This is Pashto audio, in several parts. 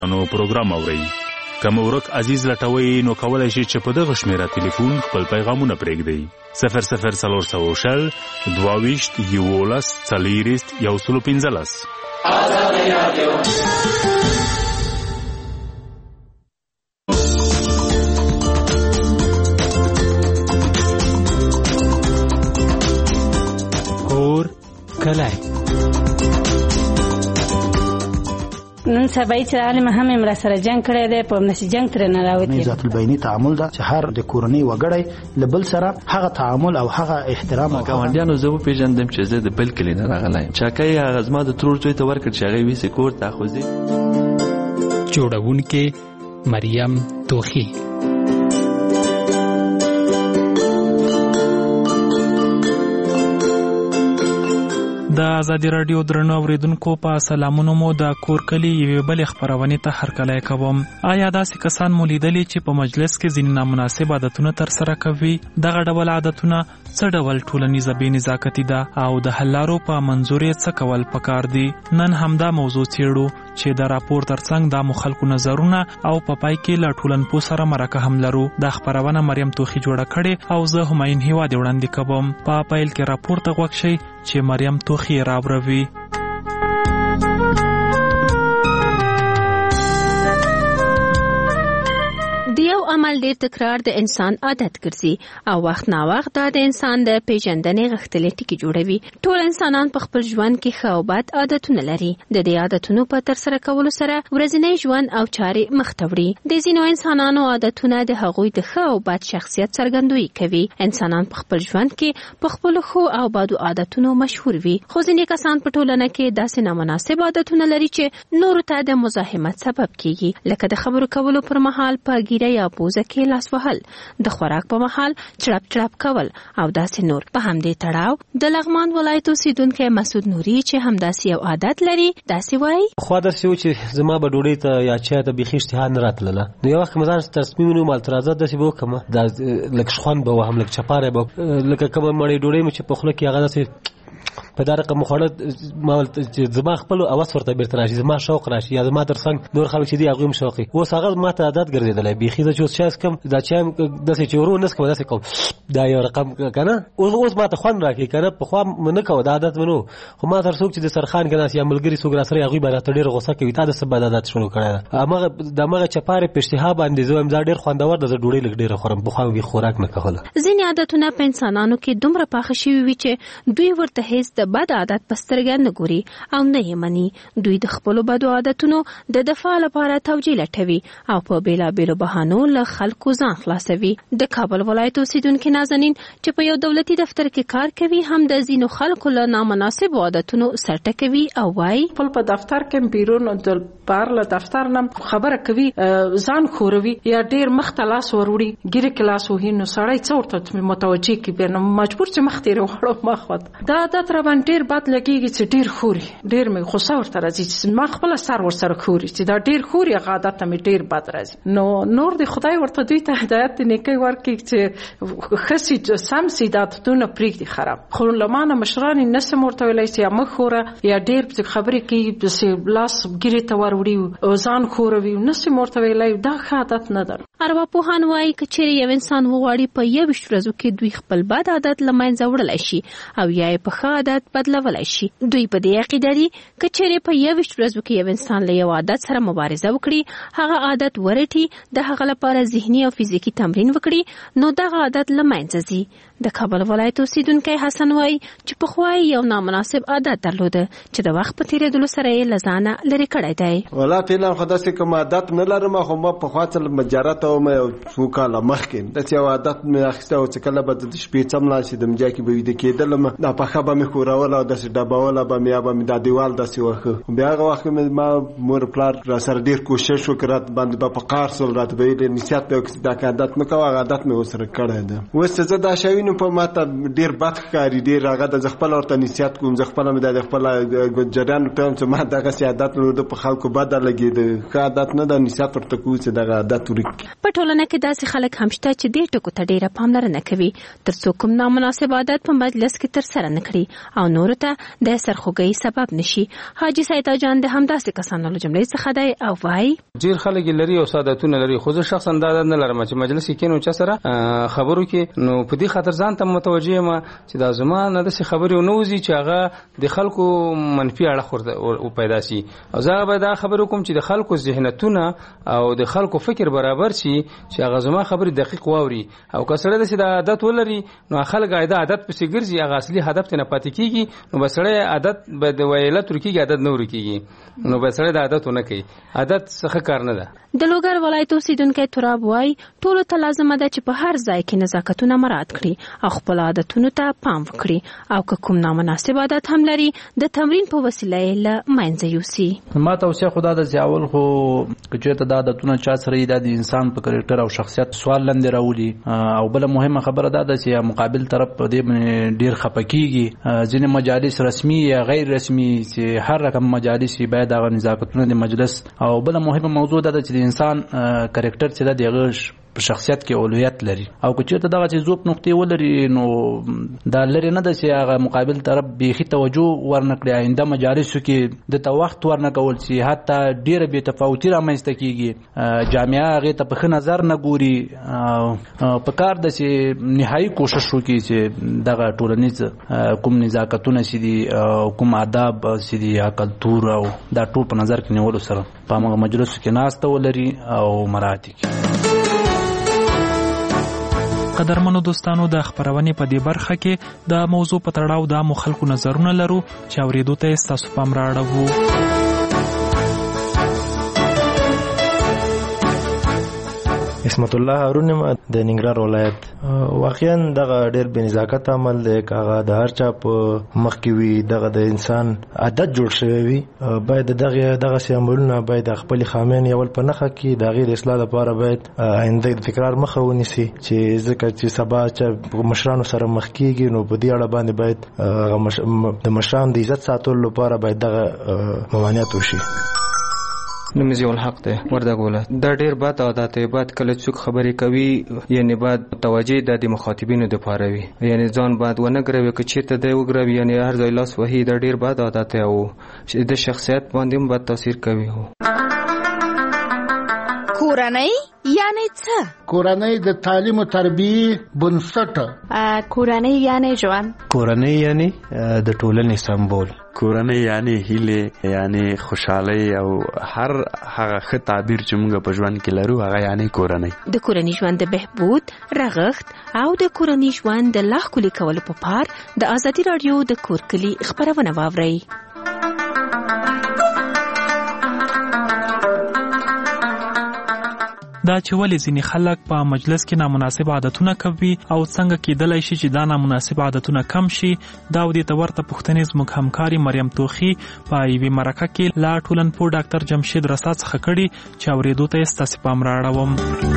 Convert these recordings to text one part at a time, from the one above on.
نو پروګرام اورئ. که مو ورک عزیز لټوئ نو کولی شئ چې په دغه شمیره تلیفون خپل پیغامونه پرېږدئ. 00420 22 11 115. آزادی رادیو. کور کلی نن سبا چې عالم هم امرا سره جنگ کړی دی په نشي جنگ تر نه راوتی. ذات البینی تعامل دا چې هر د کورنۍ وګړی لبل سره هغه تعامل او هغه احترام او ګاونډیانو زه پیژندم چې زه د بل کلی نه راغلی چاکای هغه زما د ترور زوی ته ورکړ چې هغه ویسې کور ته خوځي. جوړونکې مریم توخی. د ازادي رادیو درنو اوریدونکو په سلامونو مو د کور کلی یوې بلې خپرونې ته هرکلی کوم. آیا داسې کسان مو لیدلي چې په مجلس کې ځینې نامناسب عادتونه ترسره کوي؟ دغه ډول عادتونه څه ډول ټولنیزه بې نزاکتي ده او د حل لارو په منظور یې څه کول پکار دي؟ نن همدا موضوع څېړو چې د راپور ترڅنګ د خلکو نظرونه او په پای کې له ټولنپوه سره مرکه هم لرو. دا خپرونه مریم توخی جوړه کړې او زه همایون هیواد وړاندې کوم. په پیل کې راپور ته غوږ شئ چې مریم توخی راوړوي. دیو عمل ډیر تکرار د انسان عادت ګرځي او وخت نا وخت دا د انسان د پیژندنې غښتلې ټکي جوړوي. ټول انسانان په خپل ژوند کې ښه او بد عادتونه لري. د دې عادتونو په ترسره کولو سره ورځنی ژوند او چارې مخ ته وړي. د ځینو انسانانو عادتونه د هغوی د ښه او بد شخصیت څرګندوي کوي. انسانان په خپل ژوند کې په خپل ښو او بدو عادتونو مشهور وي. خو ځینې کسان په ټولنه کې داسې نامناسب عادتونه لري چې نورو ته د مزاحمت سبب کیږي، لکه د خبرو کولو پر مهال په ګیره یا پوزه کې لاس وهل، د خوراک په مهال چړپ چړپ کول او داسې نور. په همدې تړاو د لغمان ولایت اوسیدونکی مسعود نوري چې همداسې یو عادت لري داسې وایي: خو داسې و چې زما به ډوډۍ ته یا چای ته بیخي اشتها نه راتلله. نو یو وخت مې ځان تصمیم ونیو مالترازه داسې به وکړم، دا لږ شخوند به وهم، لږ چپاری به لکه کومه مړۍ ډوډۍ مې چې په خوله کې هغه داسې په دا رقم خوړه ما چې زما خپل اواز ورته بیرته راشي، زما شوق راشي، یا زما ترڅنګ نور خلک چې دي هغوی هم شوقي. اوس هغه ما ته عادت ګرځېدلی بیخي. زه چې اوس چای څښم دا چای داسې چې ورو نه څښم داسې کوم دا یو رقم که نه. اوس ما ته خوند راکوي که نه، پخوا مې نه کوه دا عادت مې نه و. خو ما تر څوک چې د سرخان که ناست یا ملګري څوک راسره هغوی به راته ډېر غوسه کوي تا د څه بد عادت شروع کړی ده. د همغه چپارې په اشتها باندې زه وایم دا ډېر خوندور ده، زه ډوډۍ لږ ډېره خورم، پخوا مې خوراک نه کوله. ځینې عادتونه په انسانانو کې دومره پاخه شوي وي چې دوی ورته هېڅ د بد عادت په سترګه نه ګوري او نه یې مني. دوی د خپلو بدو عادتونو د دفاع لپاره توجیه لټوي او په بېلابېلو بهانو له خلکو ځان خلاصوي. د کابل ولایت اوسیدونکي نازنین چې په یو دولتي دفتر کې کار کوي هم د ځینو خلکو له نامناسبو عادتونو سرټه کوي او وایي: خپل په دفتر کې بیرون د بار له دفتر نه خبره کوي، ځان خوروي یا ډېر مخ ته لاس وروړي، ګیرې کې لاس وهي، نو سړی څه ورته متوجه کړي، نو مجبور چې مخ تېرې وړو مخ ورته. دا عادت راباندې ډېر بد لګېږي چې ډېر خوري، ډېر مې غوسه ورته راځي چې ما خپله سر ورسره خوري چې دا ډېر خوري، هغه عادت ته مې ډېر بد راځي. نو نور د خدای ورته دوی ته هدایت د نیکۍ ورکړي چې ښه سي سم سي دا عادتونه پرېږدي خراب. خو له ما نه مشران یې نسم ورته ویلی چې یا مه خوره یا ډېر خبرې کوي داسې لاس ګیرې ته ور وړي او ځان خوروي، نسم ورته ویلی. دا ښه عادت نه ده. ارواپوهان وایي که چیرې یو انسان وغواړي په 21 ورځو کې دوی خپل بد عادت له منځه وړلی شي او یا یې په ښه عادت بدلولی شي. دوی په دې عقیده دي که چیرې په 21 ورځو کې یو انسان له یو عادت سره مبارزه وکړي، هغه عادت ورټي، د هغه لپاره ذهني او فزیکي تمرین وکړي، نو دغه عادت له منځه ځي. د کابل ولایت اوسیدونکی حسن وایي چې پخوا یو نامناسب عادت درلوده چې د وخت په تېرېدلو سره یې له ځانه لرې کړی دی. والله فعلا خو داسې کوم عادت نه لرم، خو ما پخوا څه مجرد وم یو څو کاله مخکې داسې یو عادت مې اخیستی و چې کله به د شپې څملاړ شي د مجا کې به ویده کېدلم، دا پښه به مې ښوروله او داسې ډبوله به مې یا به مې دا دیوال داسې وښه. بیا هغه وخت کې ما مور پلار را سره ډېر کوشش وکړ، راته باندې به په قهر شول، راته به یې نصیحت به یې وکړي دا که عادت مه کوه، هغه عادت مې ورسره کړی ده. اوس چې زه دا شی وینم مې په ماته ډیر بد ښکاري، ډیر هغه د خپل ورته نصیحت کوم، زه خپل مې د خپل جریان ته چې ما دغه عادت نو په خلکو بد لګید، ښه عادت نه د نصیحت ورته کوو چې دغه عادت ورک. په ټولنه کې داسې خلک هم شته چې دې ټکو ته ډیره پاملرنه کوي ترڅو کوم نامناسب عادت په مجلس کې تر سره نه کړي او نور ته د سرخوږي سبب نشي. حاجی سیدا جان د همداسې کسانو له جملې څخه دی او وايي ډیر خلک لري او سعادتونه لري، خو زه شخصا دا نه لرم چې مجلس کې کینو چا سره خبرو کې، نو په دې خاطر ځان ته متوجه یم چې دا زمانه د خبرې نو وزي چې هغه د خلکو منفي اړه پیدا شي، او زه به دا خبرو کوم چې د خلکو ذهنیتونه او د خلکو فکر برابر شي چې هغه زما خبرې دقیق واوري، او کسره د سید عادت ولري نو خلک عادت پسې ګرځي، هغه اصلي هدف ته نه پاتې کیږي، نو بسړی عادت به د ویله ترکیږي، عادت نه ورکیږي، نو بسړی د عادت نه کوي، عادت څه کار نه ده. د لوګر ولایت اوسیدونکو تراب وای ټولو ته لازم ده چې په هر ځای کې نزاکتونه مراعات کړي او خپل عادتونو ته پام وکړي، او که کوم نامناسب عادت هم لري د تمرین په وسیله یې له منځه یوسي. ما توصیه خدا د ځاول خو کچې ته د عادتونو چا سره د انسان په کریکټر او شخصیت سوال لاندې راولي، او بل مهمه خبره ده چې مقابل طرف په دې ډیر خپکیږي. ځینې مجالس رسمي یا غیر رسمي چې هر رقم مجالس باید هغه نزاکتونه د مجلس، او بل مهمه موضوع ده چې انسان کریکټر چې د دغه په شخصیت کې اولویت لري، او که چېرته دغه چې زوب نقطې ولري نو دا لري نه ده چې هغه مقابل طرف بیخي توجه ورنکړي، آینده مجالسو کې د ته وخت ورنکول چې حتی ډېره بې تفاوتي رامنځته کېږي، جامعه هغې ته په ښه نظر نه ګوري. په کار ده چې نهایي کوشش وکړي چې دغه ټولنیز کوم نزاکتونه چې دي، کوم آداب چې دي، کلتور او دا ټول په نظر کې نیولو سره په هماغه مجلسو کې ناسته ولري او مراعات کړي. قدرمنو دوستانو د خبرونې په دې برخه کې د موضوع په تړاو د مو خلکو نظرونه لرو چې اورېدو ته ستاسو پام راړو. اسمت الله هارون د ننګرهار ولایت. واقعا دغه ډېر بې نزاکت عمل دی، هغه د هر چا په مخ کې وي، دغه د انسان عادت جوړ شوی وي، باید دغسې عملونه باید د خپلې خامین یول په نښه کړي، د هغې د اصلاح لپاره باید آینده د تکرار مخه ونیسي، چې ځکه چې سبا چې مشرانو سره مخ کېږي نو په دې اړه باندې باید د مشرانو د عزت ساتلو لپاره باید دغه ممانعت وشي. نوم ضیاء الحق دی وردګ ولایت. دا ډیر بد عادت دی، باید کله څوک خبرې کوي یعنی باید توجه د مخاطبینو د پاره وي، یعنی ځان باید ونه ګروي که چیرته دی وګروي، یعنی هر ځای لاس وهي، دا ډیر بد عادت دی او د شخصیت باندې هم بد تاثیر کوي. کورنۍ یعنی څه؟ کورنۍ د تعلیم او تربیې بنسټ. کورنۍ یعنی ژوند. کورنۍ یعنی د ټولنې سمبول. کورنۍ یعنی هیله، یعنی خوشحالي او هر هغه ښه تعبیر چې موږ په ژوند کې لرو هغه یعنی کورنۍ. د کورنۍ ژوند د بهبود، رغښت او د کورنۍ ژوند د لا ښکلي کولو په پار د ازادي راډیو د کور کلي خبرونه واورئ. دا چې ولې ځینې خلک په مجلس کې نامناسب عادتونه کوي او څنګه کېدلی شي چې دا نامناسب عادتونه کم شي، دا او دې ته ورته پوښتنې زموږ همکاري مریم توخي په یوې مرکه کې له ټولنپوه ډاکټر جمشید رسا څخه کړي چې اورېدو ته یې ستاسې پام رااړوم.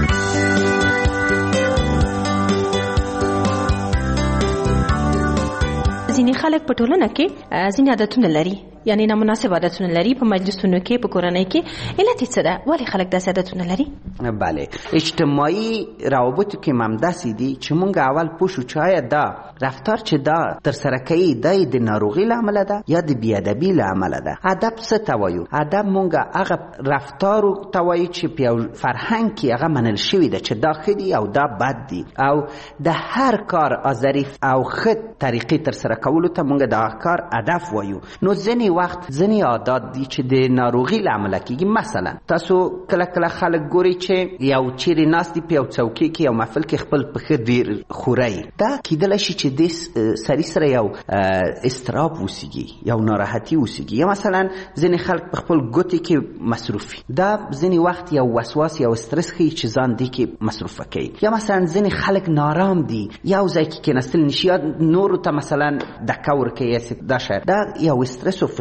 ځینې خلک په ټولنه کې ځینې عادتونه لري، یعنی نامناسب عادتونه لري په مجلسونو کې، په کورنۍ کې. علت څه ده؟ ولې خلک داسې عادتونه لري؟ بله، اجتماعي روابطو کې هم داسې دي چې مونږ اول پوه شو چې آیا دا رفتار چې دا ترسره کوي دا د ناروغۍ له امله ده یا د بېادبي له امله ده. ادب څه ته وایو؟ ادب مونږ هغه رفتارو ته وایو چې په یو فرهنګ کې هغه منل شوي ده چې دا ښه دي او دا بد دي، او د هر کار ظریف او ښه طریقې ترسره کولو ته مونږ د کار هدف وایو. نو ځینې وخت ځینې عادات دي چې د ناروغۍ له امله کېږي. مثلا تاسو کله کله خلک ګورئ چې یو چیرې ناست دي په یو څوکۍ کې، یو محفل کې خپل پښه ډېر خورئ، دا کېدلی شي چې د سړي سره یو اضطراب وسیږي، یو ناراحتي وسیږي، یا مثلا ځینې خلک په خپل ګوتې کې مصروف وي، دا ځینې وخت یو وسواس یو استرس ښیي چې ځان دې کې مصروفه کوي. یا مثلا ځینې خلک نارام دي، یو ځای کې کېناستل نشي، یا نورو ته مثلا دکه ورکوي، دا شاید دا یو استرس او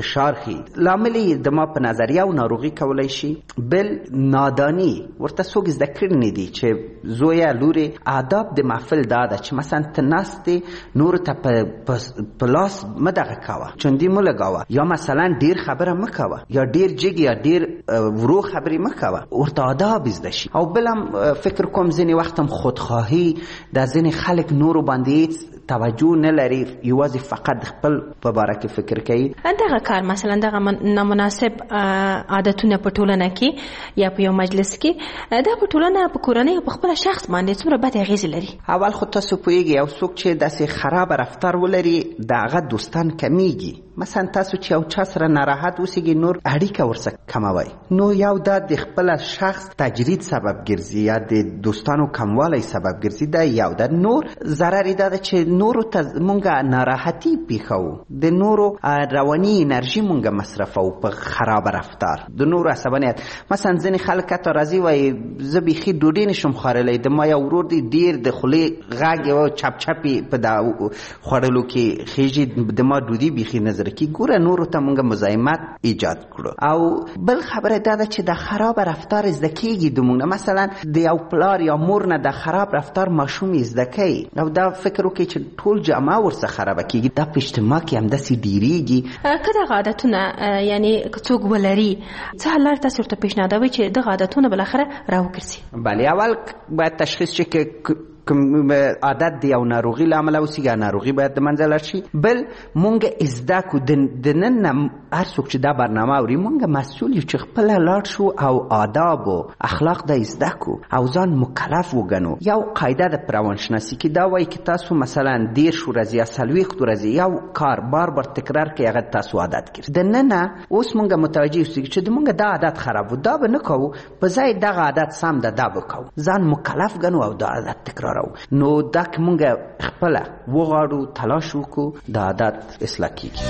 فشار خي. لامل د ما په نظریه او ناروغي کولای شي. بل نادانی ورته څوک زده کړی دي چې زویا لوري آداب د محفل داده چې مثلا تناستې نور ته په لاس مدغه کاوه چوندی مو لګاوه یا مثلا ډیر خبره مکوه یا ډیر جګ یا ډیر ورو خبرې مکوه ورته آداب زده شي. او بلم فکر کوم ځینې وخت هم خودخواهی د ځینې خلک نورو باندې توجه نه لري یوازې فقط خپل په باره کې فکر کوي. دغه کار مثلا دغه نامناسب عادتونه په ټولنه کې یا په یو مجلس کې دا په ټولنه په کورنۍ او په خپل شخص باندې څومره بد اغیز لري؟ اول خو تاسو پوهیږئ یو څوک چې داسې خراب رفتار ولري دغه دوستان کمیږي. مثلا تاسو چې یو چا سره ناراحت اوسئ نور اړیکه ورسره کموي نو یو د خپل شخص تجرید سبب ګرځي یا د دوستانو کموالی سبب ګرځي. دا یو د نور ضرر دا چې نورو ته مونږه ناراحتي پیښو د نورو رواني انرژي مونږه مصرفو په خراب رفتار د نورو عصبانیت. مثلا ځینې خلک ته راځي وایي زه بیخي ډوډۍ نشم خوړلی د ما یو ورور دی ډیر د خولې غږ او چپ چپي په دا خوړلو کې خېږي د ما ډوډۍ بیخي نظر کی ګوره نورو ته مونږه مزاحمت ایجاد کړو. او بل خبره دا ده چې د خراب رفتار زده کیږي د مونږ مثلا د یو پلار یا مور نه د خراب رفتار ماشوم زده کوي او دا فکر وکړي چې ټول جامعه ورڅخه خراب کیږي دا په اجتماع کې هم داسې ډیریږي. که دغه عادتونه یعنی څوک ولري څه حل لري تاسو ورته پیشنهادوي چې دغه عادتونه بالاخره راوګرځي؟ بله اول باید تشخیص شي که کوم عادت دی او ناروغي لامل او سیګا ناروغي باید د منځه لاړ شي. بل مونږ ازدا کو د نن هر څوک چې دا برنامه اوري مونږ مسؤل یو چې خپل لاړ شو او آداب او اخلاق د ازدا کو او ځان مکلف وګڼو. یو قاعده د پروانشناسي کې دا وایي چې تاسو مثلا 10 ورځې یا 40 ورځې یو کار بار بار تکرار کوي هغه تاسو عادت کړئ. د نن اوس مونږ متوجه یو چې د مونږ دا عادت خراب و دا به نه کوو په ځای دغه عادت سم دا وکړو ځان مکلف ګڼو او دا عادت تکرار نو دک مونږه خپل وغاړو تلاش وکړو د عادت اصلاح کیږي.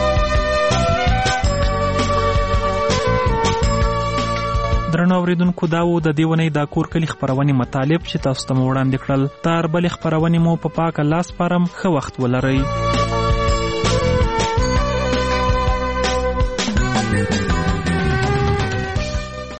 درنو اوریدونکو دا و د دې ونې د کور کلی خبرونه مطالب چې تاسو ته وړاندې کړل. تر بل خبرونه مو په پاک الله سپارم. ښه وخت ولرئ.